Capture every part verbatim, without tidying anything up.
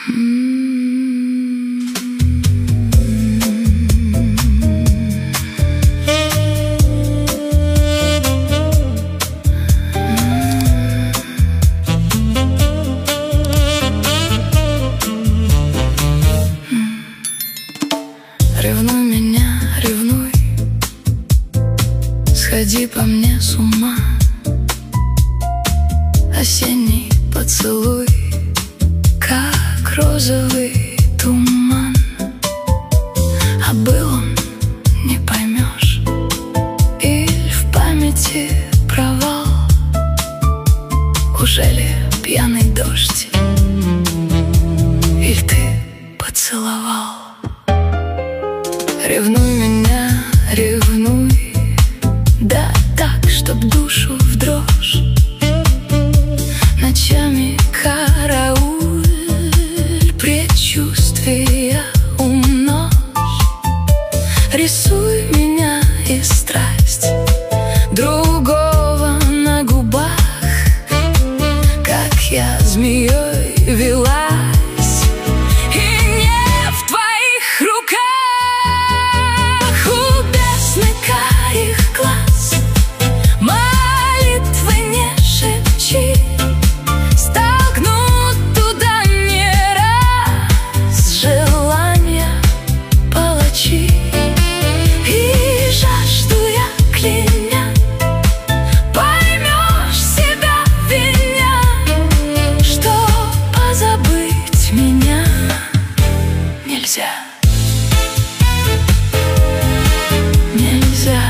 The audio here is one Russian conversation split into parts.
Ревнуй меня, ревнуй, сходи по мне с ума. Осенний поцелуй, как розовый туман. А был он, не поймешь, или в памяти провал. Ужели пьяный дождь, или ты поцеловал? Ревнуй меня, ревнуй, да так, чтоб душу в дрожь. Ночами карауль, предчувствия умножь. Рисуй меня и страсть другого на губах, как я змеей велась. Нельзя.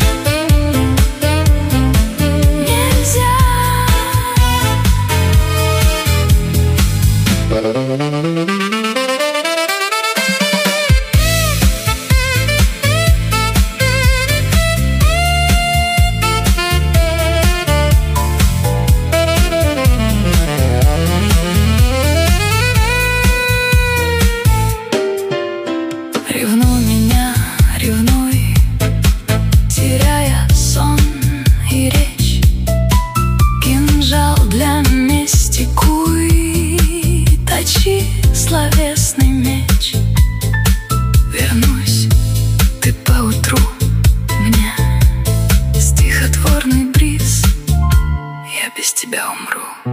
Ревнуй меня, ревнуй, теряя сон и речь. Кинжал для мести куй, точи словесный меч. Вернусь, ты поутру мне, стихотворный бриз. Я без тебя умру,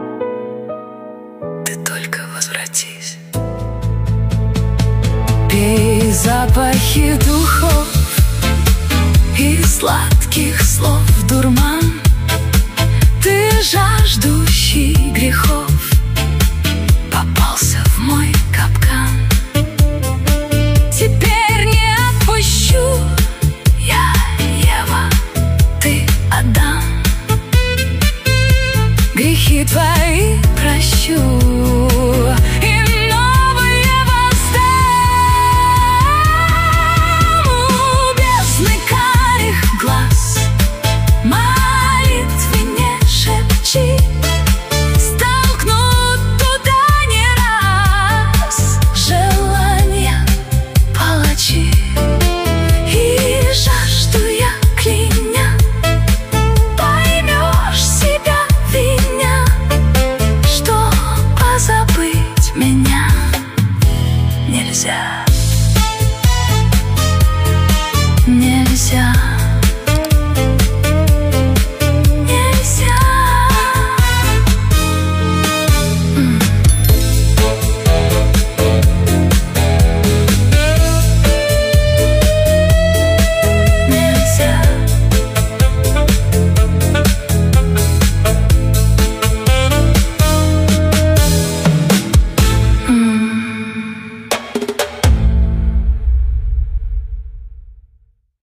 ты только возвратись. Пей запахи духов и сладких слов дурман. Ты жаждущий грехов попался в мой капкан. Теперь не отпущу, я Ева, ты Адам. Грехи твои прощу.